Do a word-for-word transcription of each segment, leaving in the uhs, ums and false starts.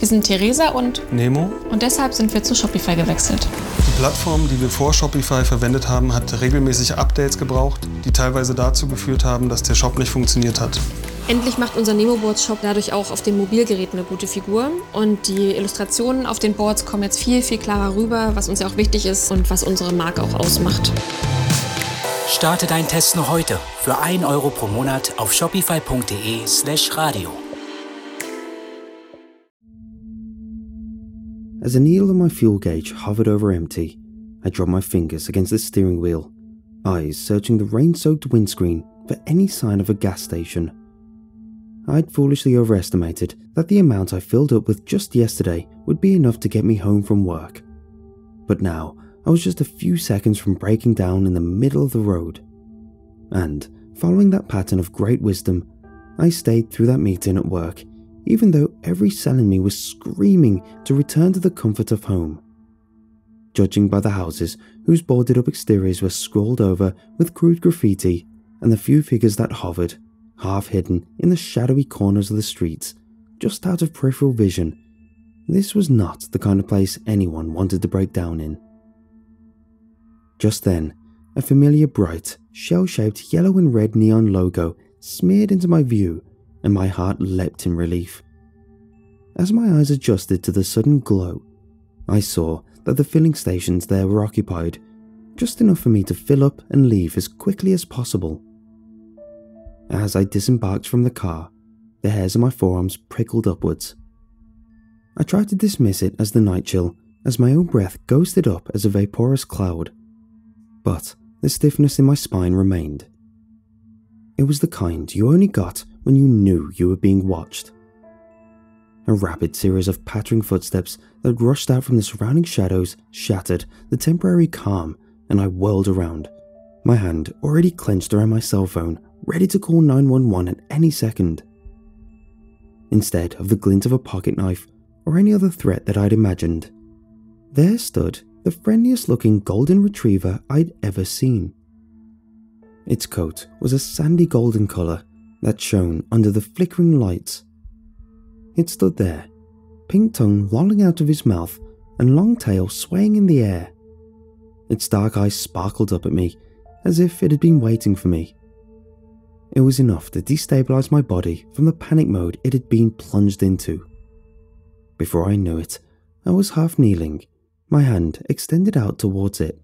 Wir sind Theresa und Nemo. Und deshalb sind wir zu Shopify gewechselt. Die Plattform, die wir vor Shopify verwendet haben, hat regelmäßig Updates gebraucht, die teilweise dazu geführt haben, dass der Shop nicht funktioniert hat. Endlich macht unser Nemo-Boards-Shop dadurch auch auf den Mobilgeräten eine gute Figur. Und die Illustrationen auf den Boards kommen jetzt viel, viel klarer rüber, was uns ja auch wichtig ist und was unsere Marke auch ausmacht. Starte deinen Test noch heute für ein Euro pro Monat auf shopify.de slash radio. As the needle on my fuel gauge hovered over empty, I dropped my fingers against the steering wheel, eyes searching the rain-soaked windscreen for any sign of a gas station. I'd foolishly overestimated that the amount I filled up with just yesterday would be enough to get me home from work. But now, I was just a few seconds from breaking down in the middle of the road. And, following that pattern of great wisdom, I stayed through that meeting at work, even though every cell in me was screaming to return to the comfort of home. Judging by the houses whose boarded up exteriors were scrawled over with crude graffiti and the few figures that hovered, half hidden in the shadowy corners of the streets, just out of peripheral vision, this was not the kind of place anyone wanted to break down in. Just then, a familiar bright, shell-shaped yellow and red neon logo smeared into my view, and my heart leapt in relief. As my eyes adjusted to the sudden glow, I saw that the filling stations there were occupied, just enough for me to fill up and leave as quickly as possible. As I disembarked from the car, the hairs on my forearms prickled upwards. I tried to dismiss it as the night chill, as my own breath ghosted up as a vaporous cloud. But the stiffness in my spine remained. It was the kind you only got when you knew you were being watched. A rapid series of pattering footsteps that rushed out from the surrounding shadows shattered the temporary calm, and I whirled around, my hand already clenched around my cell phone, ready to call nine one one at any second. Instead of the glint of a pocket knife or any other threat that I'd imagined, there stood the friendliest looking golden retriever I'd ever seen. Its coat was a sandy golden colour that shone under the flickering lights. It stood there, pink tongue lolling out of his mouth and long tail swaying in the air. Its dark eyes sparkled up at me as if it had been waiting for me. It was enough to destabilise my body from the panic mode it had been plunged into. Before I knew it, I was half kneeling, my hand extended out towards it.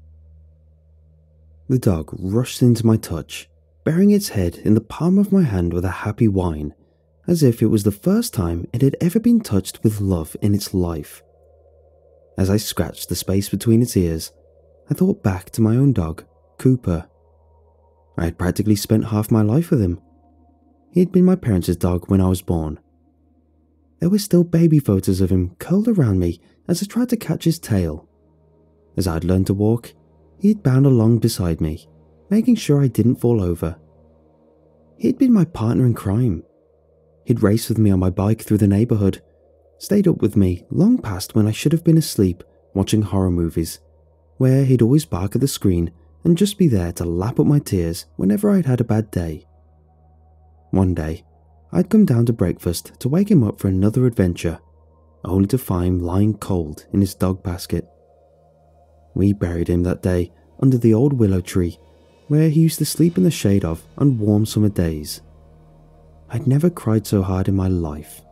The dog rushed into my touch, burying its head in the palm of my hand with a happy whine, as if it was the first time it had ever been touched with love in its life. As I scratched the space between its ears, I thought back to my own dog, Cooper. I had practically spent half my life with him. He had been my parents' dog when I was born. There were still baby photos of him curled around me as I tried to catch his tail. As I'd learned to walk, he had bound along beside me, making sure I didn't fall over. He had been my partner in crime. He'd raced with me on my bike through the neighbourhood, stayed up with me long past when I should have been asleep watching horror movies, where he'd always bark at the screen and just be there to lap up my tears whenever I'd had a bad day. One day, I'd come down to breakfast to wake him up for another adventure, only to find him lying cold in his dog basket. We buried him that day under the old willow tree, where he used to sleep in the shade of on warm summer days. I'd never cried so hard in my life.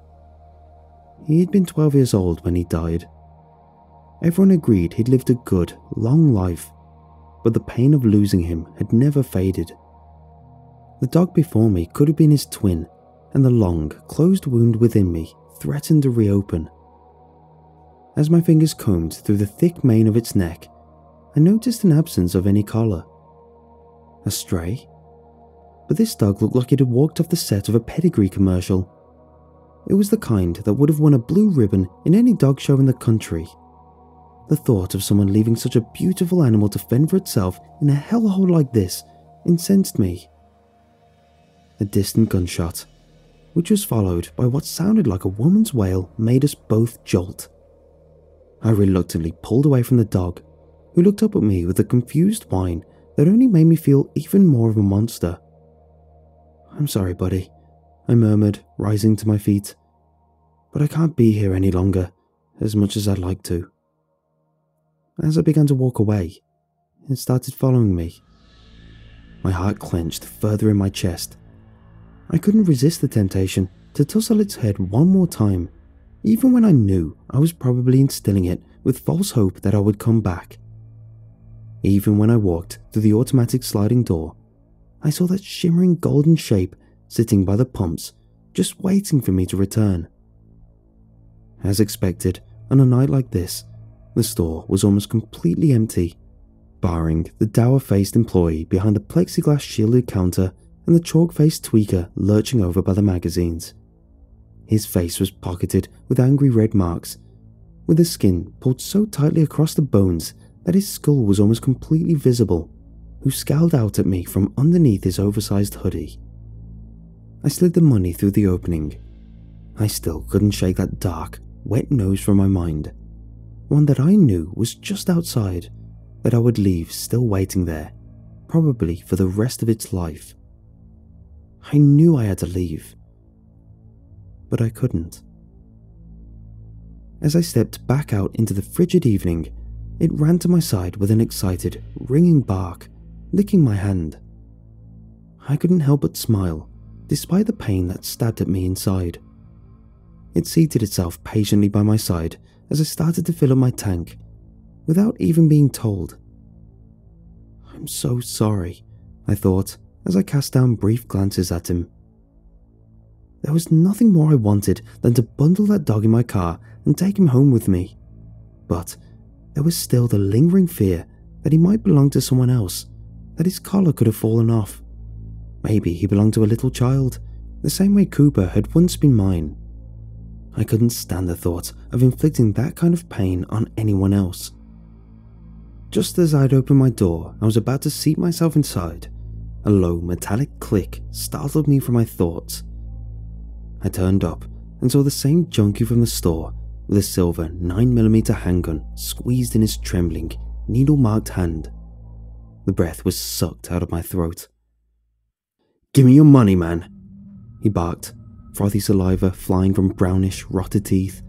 He had been twelve years old when he died. Everyone agreed he'd lived a good, long life, but the pain of losing him had never faded. The dog before me could have been his twin, and the long, closed wound within me threatened to reopen. As my fingers combed through the thick mane of its neck, I noticed an absence of any collar. A stray? But this dog looked like it had walked off the set of a pedigree commercial. It was the kind that would have won a blue ribbon in any dog show in the country. The thought of someone leaving such a beautiful animal to fend for itself in a hellhole like this incensed me. A distant gunshot, which was followed by what sounded like a woman's wail, made us both jolt. I reluctantly pulled away from the dog, who looked up at me with a confused whine that only made me feel even more of a monster. "I'm sorry, buddy," I murmured, rising to my feet. but I can't be here any longer, as much as I'd like to. As I began to walk away, it started following me. My heart clenched further in my chest. I couldn't resist the temptation to tussle its head one more time, even when I knew I was probably instilling it with false hope that I would come back. Even when I walked through the automatic sliding door, I saw that shimmering golden shape sitting by the pumps, just waiting for me to return. As expected, on a night like this, the store was almost completely empty, barring the dour-faced employee behind the plexiglass shielded counter and the chalk-faced tweaker lurching over by the magazines. His face was pocketed with angry red marks, with the skin pulled so tightly across the bones that his skull was almost completely visible, who scowled out at me from underneath his oversized hoodie. I slid the money through the opening. I still couldn't shake that dark, wet nose from my mind, one that I knew was just outside, that I would leave still waiting there, probably for the rest of its life. I knew I had to leave, but I couldn't. As I stepped back out into the frigid evening, it ran to my side with an excited, ringing bark, licking my hand. I couldn't help but smile, despite the pain that stabbed at me inside. It seated itself patiently by my side as I started to fill up my tank, without even being told. I'm so sorry, I thought, as I cast down brief glances at him. There was nothing more I wanted than to bundle that dog in my car and take him home with me. But there was still the lingering fear that he might belong to someone else, that his collar could have fallen off. Maybe he belonged to a little child, the same way Cooper had once been mine. I couldn't stand the thought of inflicting that kind of pain on anyone else. Just as I'd opened my door, I was about to seat myself inside. A low, metallic click startled me from my thoughts. I turned up and saw the same junkie from the store with a silver nine millimeter handgun squeezed in his trembling, needle-marked hand. The breath was sucked out of my throat. "Give me your money, man," he barked, frothy saliva flying from brownish, rotted teeth.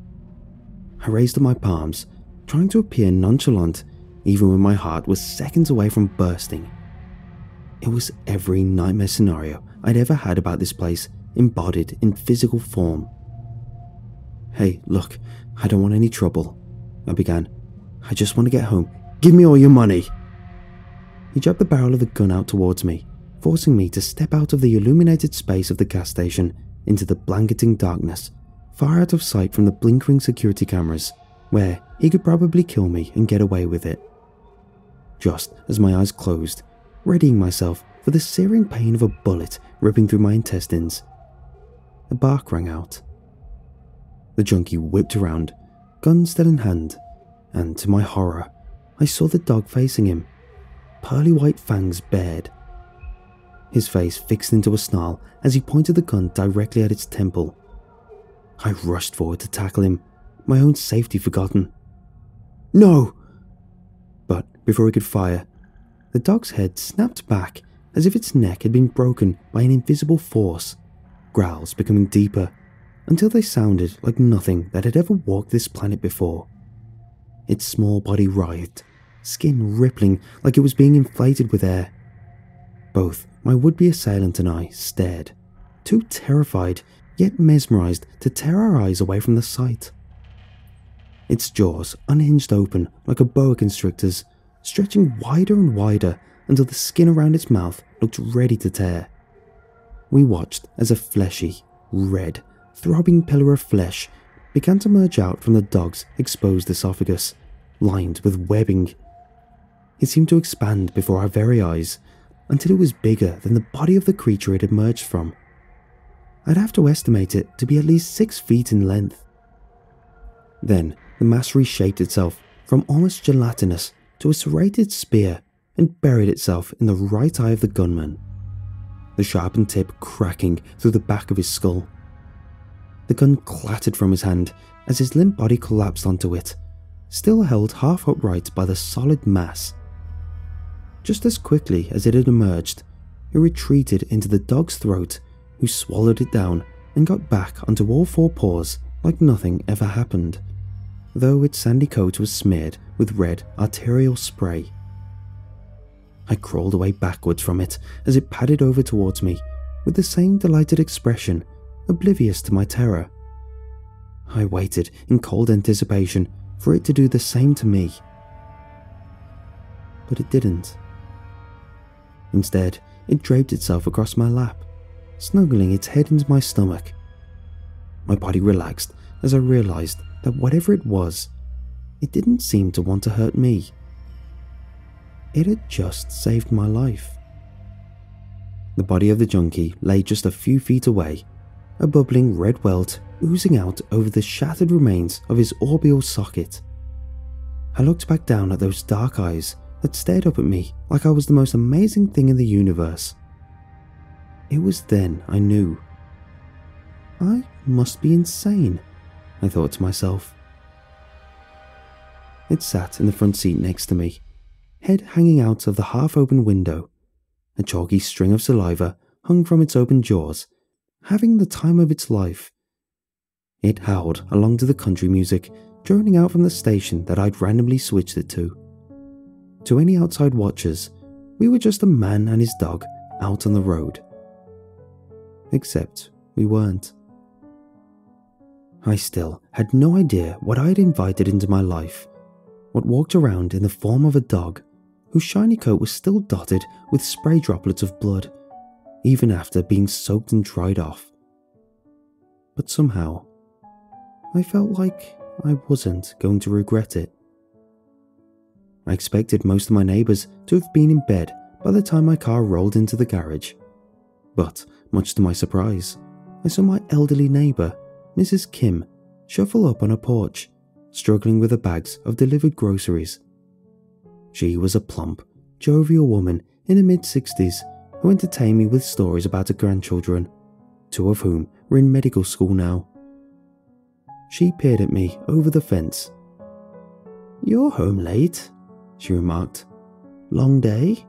I raised up my palms, trying to appear nonchalant, even when my heart was seconds away from bursting. It was every nightmare scenario I'd ever had about this place embodied in physical form. "Hey, look, I don't want any trouble," I began. "I just want to get home. Give me all your money." He jabbed the barrel of the gun out towards me, forcing me to step out of the illuminated space of the gas station into the blanketing darkness, far out of sight from the blinking security cameras, where he could probably kill me and get away with it. Just as my eyes closed, readying myself for the searing pain of a bullet ripping through my intestines, a bark rang out. The junkie whipped around, gun still in hand, and to my horror, I saw the dog facing him, pearly white fangs bared. His face fixed into a snarl as he pointed the gun directly at its temple. I rushed forward to tackle him, my own safety forgotten. "No!" But before he could fire, the dog's head snapped back as if its neck had been broken by an invisible force, growls becoming deeper, until they sounded like nothing that had ever walked this planet before. Its small body writhed, skin rippling like it was being inflated with air. Both my would-be assailant and I stared, too terrified yet mesmerized to tear our eyes away from the sight. Its jaws unhinged open like a boa constrictor's, stretching wider and wider until the skin around its mouth looked ready to tear. We watched as a fleshy, red, throbbing pillar of flesh began to merge out from the dog's exposed esophagus, lined with webbing. It seemed to expand before our very eyes, until it was bigger than the body of the creature it emerged from. I'd have to estimate it to be at least six feet in length. Then the mass reshaped itself from almost gelatinous to a serrated spear and buried itself in the right eye of the gunman, the sharpened tip cracking through the back of his skull. The gun clattered from his hand as his limp body collapsed onto it, still held half upright by the solid mass. Just as quickly as it had emerged, it retreated into the dog's throat, who swallowed it down and got back onto all four paws like nothing ever happened, though its sandy coat was smeared with red arterial spray. I crawled away backwards from it as it padded over towards me with the same delighted expression, oblivious to my terror. I waited in cold anticipation for it to do the same to me. But it didn't. Instead, it draped itself across my lap, snuggling its head into my stomach. My body relaxed as I realized that whatever it was, it didn't seem to want to hurt me. It had just saved my life. The body of the junkie lay just a few feet away, a bubbling red welt oozing out over the shattered remains of his orbital socket. I looked back down at those dark eyes that stared up at me like I was the most amazing thing in the universe. It was then I knew. I must be insane, I thought to myself. It sat in the front seat next to me, head hanging out of the half-open window. A chalky string of saliva hung from its open jaws, having the time of its life. It howled along to the country music droning out from the station that I'd randomly switched it to. To any outside watchers, we were just a man and his dog out on the road. Except we weren't. I still had no idea what I had invited into my life, what walked around in the form of a dog whose shiny coat was still dotted with spray droplets of blood, even after being soaked and dried off. But somehow, I felt like I wasn't going to regret it. I expected most of my neighbours to have been in bed by the time my car rolled into the garage, but much to my surprise, I saw my elderly neighbour, Missus Kim, shuffle up on her porch, struggling with the bags of delivered groceries. She was a plump, jovial woman in her mid-sixties who entertained me with stories about her grandchildren, two of whom were in medical school now. She peered at me over the fence. "You're home late," she remarked. "Long day?"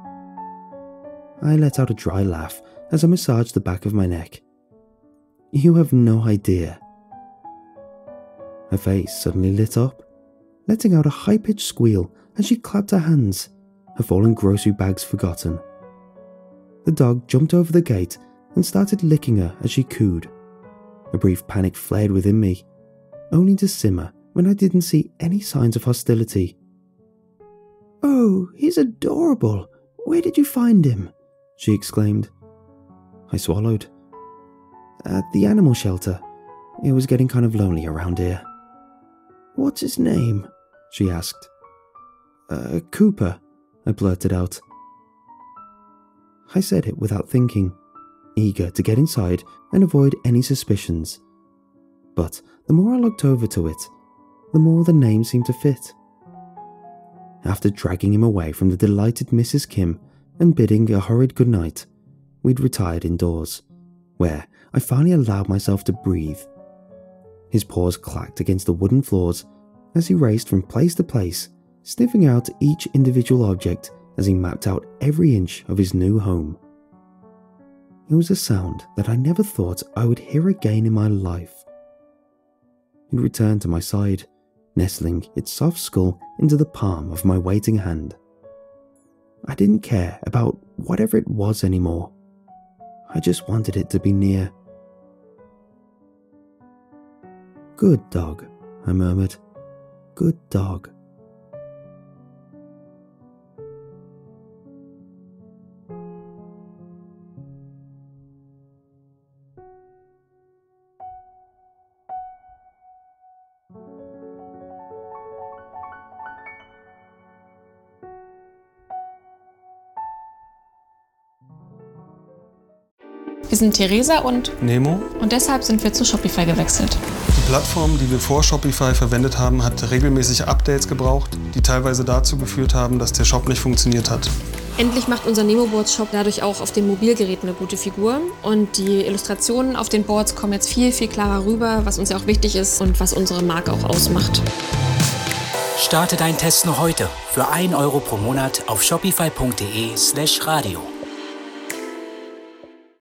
I let out a dry laugh as I massaged the back of my neck. "You have no idea." Her face suddenly lit up, letting out a high-pitched squeal as she clapped her hands, her fallen grocery bags forgotten. The dog jumped over the gate and started licking her as she cooed. A brief panic flared within me, only to simmer when I didn't see any signs of hostility. "Oh, he's adorable. Where did you find him?" she exclaimed. I swallowed. "At the animal shelter. It was getting kind of lonely around here." "What's his name?" she asked. Uh, Cooper," I blurted out. I said it without thinking, eager to get inside and avoid any suspicions. But the more I looked over to it, the more the name seemed to fit. After dragging him away from the delighted Missus Kim and bidding a hurried goodnight, we'd retired indoors, where I finally allowed myself to breathe. His paws clacked against the wooden floors as he raced from place to place, sniffing out each individual object as he mapped out every inch of his new home. It was a sound that I never thought I would hear again in my life. It returned to my side, nestling its soft skull into the palm of my waiting hand. I didn't care about whatever it was anymore. I just wanted it to be near. "Good dog," I murmured. "Good dog." Wir sind Theresa und Nemo. und deshalb sind wir zu Shopify gewechselt. Die Plattform, die wir vor Shopify verwendet haben, hat regelmäßig Updates gebraucht, die teilweise dazu geführt haben, dass der Shop nicht funktioniert hat. Endlich macht unser Nemo-Boards-Shop dadurch auch auf den Mobilgeräten eine gute Figur. Und die Illustrationen auf den Boards kommen jetzt viel, viel klarer rüber, was uns ja auch wichtig ist und was unsere Marke auch ausmacht. Starte deinen Test noch heute für ein Euro pro Monat auf shopify punkt de slash radio.